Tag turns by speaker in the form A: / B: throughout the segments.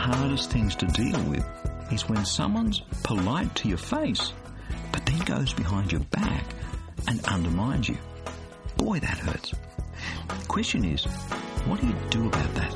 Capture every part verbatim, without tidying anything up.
A: hardest things to deal with is when someone's polite to your face, but then goes behind your back and undermines you. Boy, that hurts. The question is, what do you do about that?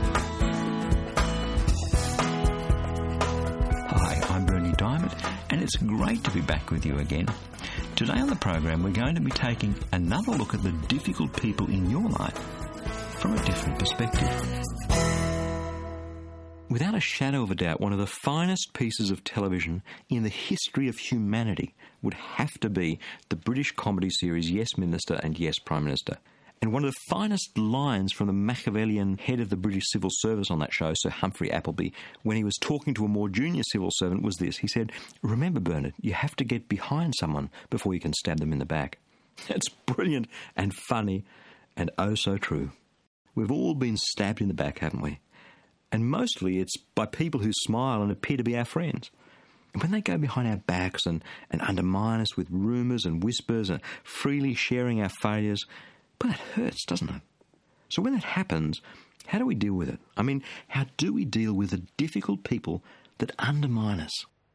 A: Hi, I'm Bernie Diamond, and it's great to be back with you again. Today on the program, we're going to be taking another look at the difficult people in your life from a different perspective. Without a shadow of a doubt, one of the finest pieces of television in the history of humanity would have to be the British comedy series Yes Minister and Yes Prime Minister. And one of the finest lines from the Machiavellian head of the British civil service on that show, Sir Humphrey Appleby, when he was talking to a more junior civil servant was this. He said, "Remember, Bernard, you have to get behind someone before you can stab them in the back." It's brilliant and funny and oh so true. We've all been stabbed in the back, haven't we? And mostly it's by people who smile and appear to be our friends. And when they go behind our backs and, and undermine us with rumours and whispers and freely sharing our failures, well, that hurts, doesn't it? So when that happens, how do we deal with it? I mean, how do we deal with the difficult people that undermine us?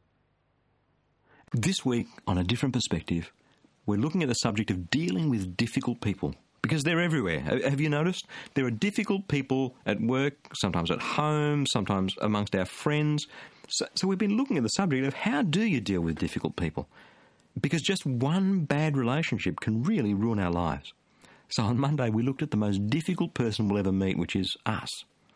A: This week, on A Different Perspective, we're looking at the subject of dealing with difficult people. Because they're everywhere. Have you noticed? There are difficult people at work, sometimes at home, sometimes amongst our friends. So, so we've been looking at the subject of how do you deal with difficult people? Because just one bad relationship can really ruin our lives. So on Monday we looked at the most difficult person we'll ever meet, which is us.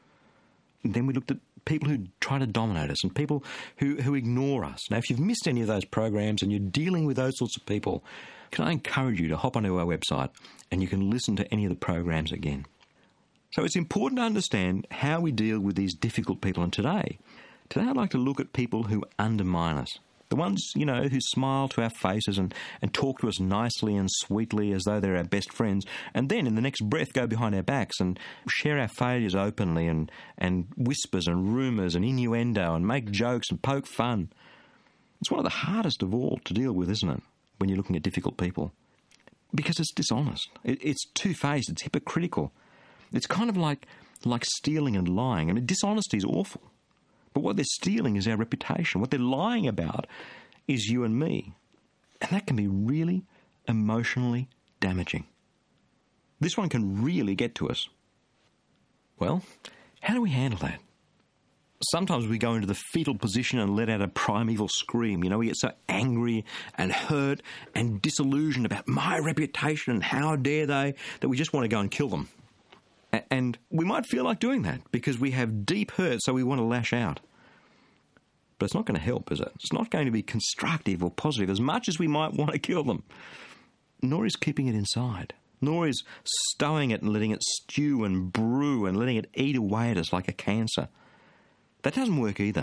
A: And then we looked at people who try to dominate us and people who, who ignore us. Now, if you've missed any of those programs and you're dealing with those sorts of people, can I encourage you to hop onto our website and you can listen to any of the programs again. So it's important to understand how we deal with these difficult people. And today, today I'd like to look at people who undermine us. The ones, you know, who smile to our faces and, and talk to us nicely and sweetly as though they're our best friends, and then in the next breath go behind our backs and share our failures openly and, and whispers and rumours and innuendo and make jokes and poke fun. It's one of the hardest of all to deal with, isn't it, when you're looking at difficult people? Because it's dishonest. It, it's two-faced. It's hypocritical. It's kind of like, like stealing and lying. I mean, dishonesty is awful. But what they're stealing is our reputation. What they're lying about is you and me. And that can be really emotionally damaging. This one can really get to us. Well, how do we handle that? Sometimes we go into the fetal position and let out a primeval scream. You know, we get so angry and hurt and disillusioned about my reputation and how dare they that we just want to go and kill them. And we might feel like doing that because we have deep hurt, so we want to lash out. But it's not going to help, is it? It's not going to be constructive or positive as much as we might want to kill them. Nor is keeping it inside. Nor is stowing it and letting it stew and brew and letting it eat away at us like a cancer. That doesn't work either.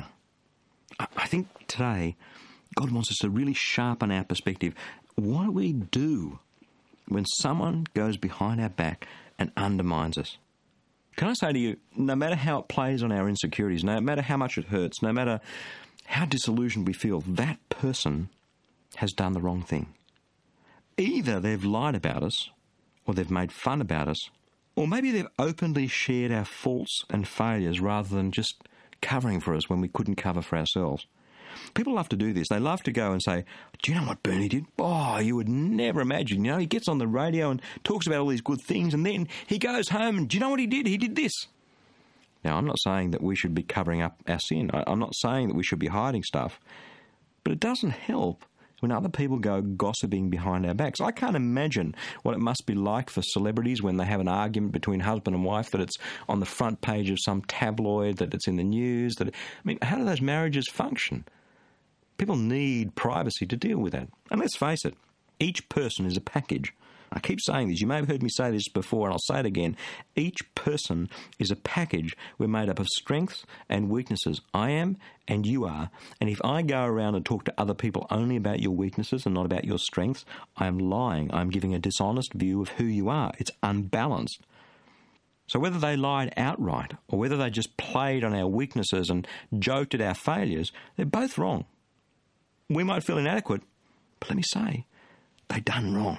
A: I think today God wants us to really sharpen our perspective. What do we do when someone goes behind our back and undermines us? Can I say to you, no matter how it plays on our insecurities, no matter how much it hurts, no matter how disillusioned we feel, that person has done the wrong thing. Either they've lied about us, or they've made fun about us, or maybe they've openly shared our faults and failures rather than just covering for us when we couldn't cover for ourselves. People love to do this. They love to go and say, "Do you know what Bernie did? Oh, you would never imagine. You know, he gets on the radio and talks about all these good things, and then he goes home and do you know what he did? He did this." Now, I'm not saying that we should be covering up our sin. I'm not saying that we should be hiding stuff. But it doesn't help when other people go gossiping behind our backs. I can't imagine what it must be like for celebrities when they have an argument between husband and wife, that it's on the front page of some tabloid, that it's in the news. That I mean, how do those marriages function? People need privacy to deal with that. And let's face it, each person is a package. I keep saying this. You may have heard me say this before, and I'll say it again. Each person is a package. We're made up of strengths and weaknesses. I am, and you are. And if I go around and talk to other people only about your weaknesses and not about your strengths, I am lying. I'm giving a dishonest view of who you are. It's unbalanced. So whether they lied outright or whether they just played on our weaknesses and joked at our failures, they're both wrong. We might feel inadequate, but let me say, they've done wrong.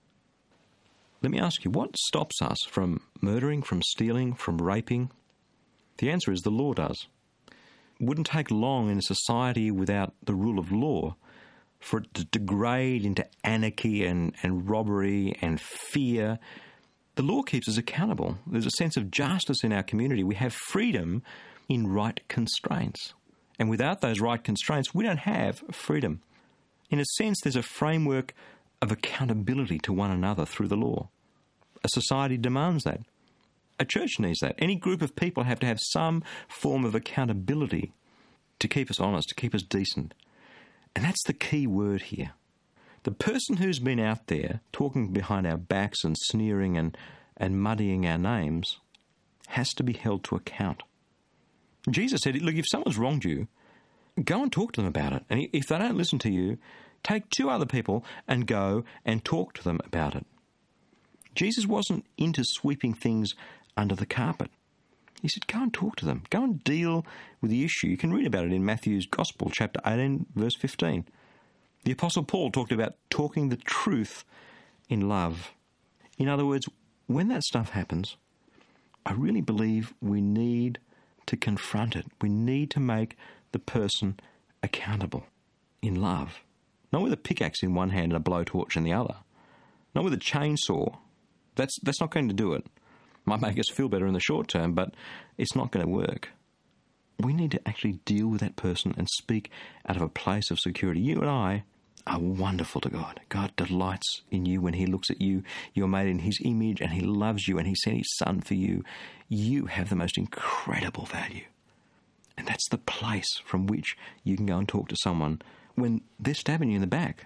A: Let me ask you, what stops us from murdering, from stealing, from raping? The answer is the law does. wouldn't take long in a society without the rule of law for it to degrade into anarchy and, and robbery and fear. The law keeps us accountable. There's a sense of justice in our community. We have freedom in right constraints. And without those right constraints, we don't have freedom. In a sense, there's a framework of accountability to one another through the law. A society demands that. A church needs that. Any group of people have to have some form of accountability to keep us honest, to keep us decent. And that's the key word here. The person who's been out there talking behind our backs and sneering and, and muddying our names has to be held to account. Jesus said, look, if someone's wronged you, go and talk to them about it. And if they don't listen to you, take two other people and go and talk to them about it. Jesus wasn't into sweeping things under the carpet. He said, go and talk to them. Go and deal with the issue. You can read about it in Matthew's Gospel, chapter eighteen, verse fifteen. The Apostle Paul talked about talking the truth in love. In other words, when that stuff happens, I really believe we need to confront it. We need to make the person accountable in love. Not with a pickaxe in one hand and a blowtorch in the other. Not with a chainsaw. That's that's not going to do it. Might make us feel better in the short term, but it's not going to work. We need to actually deal with that person and speak out of a place of security. You and I are wonderful to God. God delights in you when he looks at you. You're made in his image and he loves you and he sent his son for you. You have the most incredible value. And that's the place from which you can go and talk to someone when they're stabbing you in the back.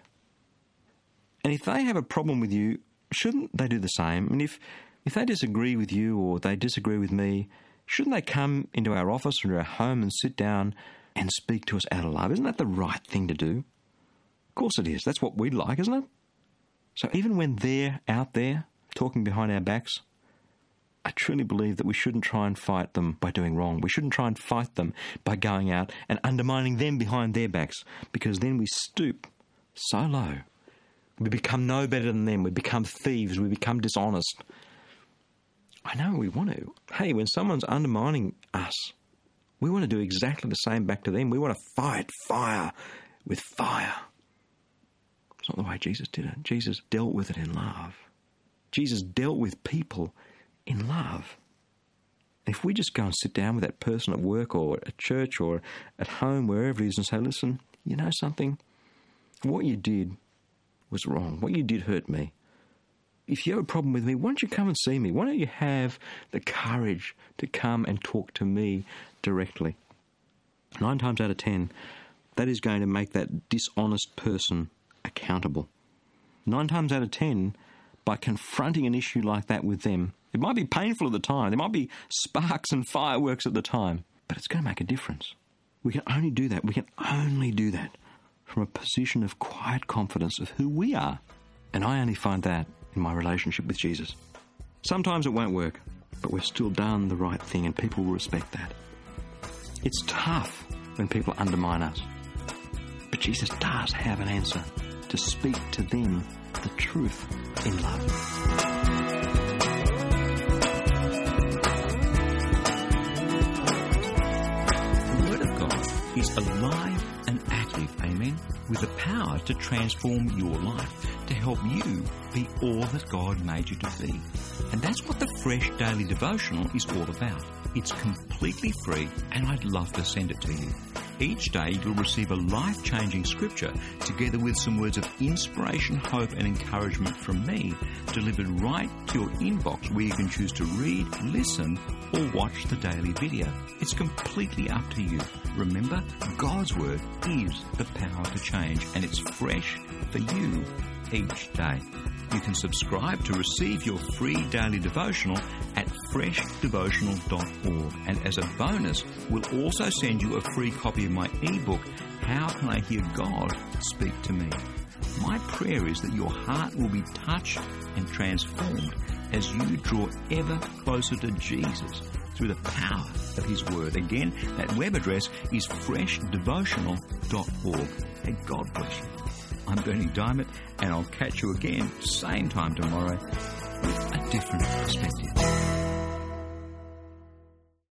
A: And if they have a problem with you, shouldn't they do the same? And if, if they disagree with you or they disagree with me, shouldn't they come into our office or our home and sit down and speak to us out of love? Isn't that the right thing to do? Of course it is. That's what we'd like, isn't it? So even when they're out there talking behind our backs, I truly believe that we shouldn't try and fight them by doing wrong. We shouldn't try and fight them by going out and undermining them behind their backs, because then we stoop so low. We become no better than them. We become thieves. We become dishonest. I know we want to. Hey, when someone's undermining us, we want to do exactly the same back to them. We want to fight fire with fire. It's not the way Jesus did it. Jesus dealt with it in love. Jesus dealt with people in love. If we just go and sit down with that person at work or at church or at home, wherever it is, and say, listen, you know something? What you did was wrong. What you did hurt me. If you have a problem with me, why don't you come and see me? Why don't you have the courage to come and talk to me directly? Nine times out of ten, that is going to make that dishonest person accountable. Nine times out of ten, by confronting an issue like that with them, it might be painful at the time. There might be sparks and fireworks at the time, but it's going to make a difference. We can only do that. We can only do that from a position of quiet confidence of who we are. And I only find that in my relationship with Jesus. Sometimes it won't work, but we've still done the right thing and people will respect that. It's tough when people undermine us, but Jesus does have an answer to speak to them the truth in love.
B: The Word of God is alive and active, amen, with the power to transform your life, to help you be all that God made you to be. And that's what the Fresh Daily Devotional is all about. It's completely free, and I'd love to send it to you. Each day you'll receive a life-changing scripture together with some words of inspiration, hope and encouragement from me, delivered right to your inbox, where you can choose to read, listen or watch the daily video. It's completely up to you. Remember, God's Word is the power to change, and it's fresh for you each day. You can subscribe to receive your free daily devotional at fresh devotional dot org. And as a bonus, we'll also send you a free copy of my ebook, How Can I Hear God Speak to Me? My prayer is that your heart will be touched and transformed as you draw ever closer to Jesus through the power of His Word. Again, that web address is fresh devotional dot org. And God bless you. I'm Bernie Diamond, and I'll catch you again, same time tomorrow, with a different perspective.